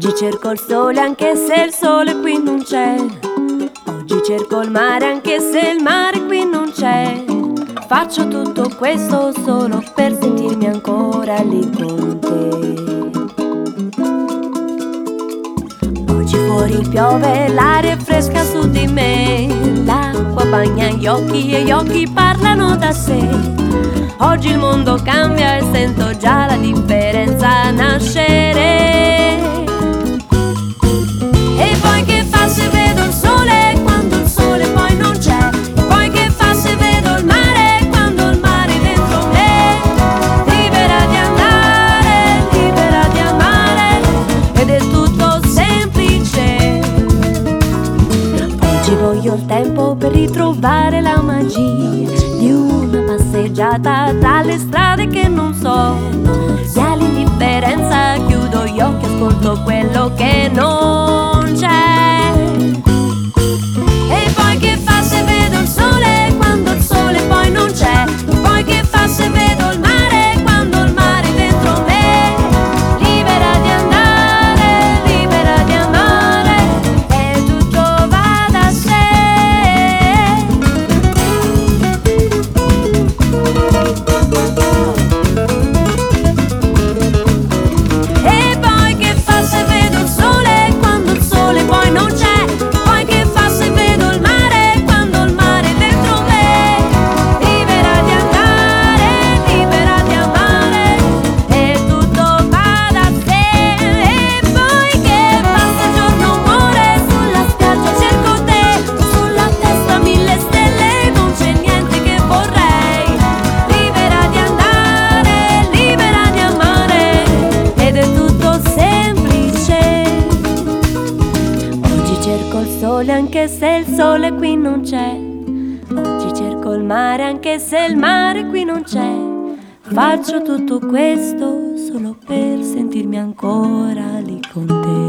Oggi cerco il sole anche se il sole qui non c'è. Oggi cerco il mare anche se il mare qui non c'è. Faccio tutto questo solo per sentirmi ancora lì con te. Oggi fuori piove, l'aria è fresca su di me. L'acqua bagna gli occhi e gli occhi parlano da sé. Oggi il mondo cambia e sento già la differenza nascere. E poi che fa se vedo il sole quando il sole poi non c'è? E poi che fa se vedo il mare quando il mare è dentro me? Libera di andare, libera di amare, ed è tutto semplice. Oggi voglio il tempo per ritrovare la magia di una passeggiata tra le strade che non so. Via l'indifferenza, chiudo gli occhi, ascolto quello che non c'è. E poi che fa se vedo il sole quando il sole poi non c'è? E poi che fa se vedo il mare quando il mare è dentro me? Libera di andare, libera di amare, e tutto va da sé. E poi che fa se vedo il sole quando il sole poi non c'è? E poi che fa se vedo il mare quando il mare è dentro me? Libera di andare, libera di amare, e tutto va da sé. E poi che passa il giorno muore, sulla spiaggia cerco te, sulla testa 1000 stelle, non c'è niente che vorrei. Libera di andare, libera di amare, ed è tutto semplice. Oggi cerco il sole anche se il sole qui non c'è. Oggi cerco il mare anche se il mare qui non c'è. Faccio tutto questo solo per sentirmi ancora lì con te.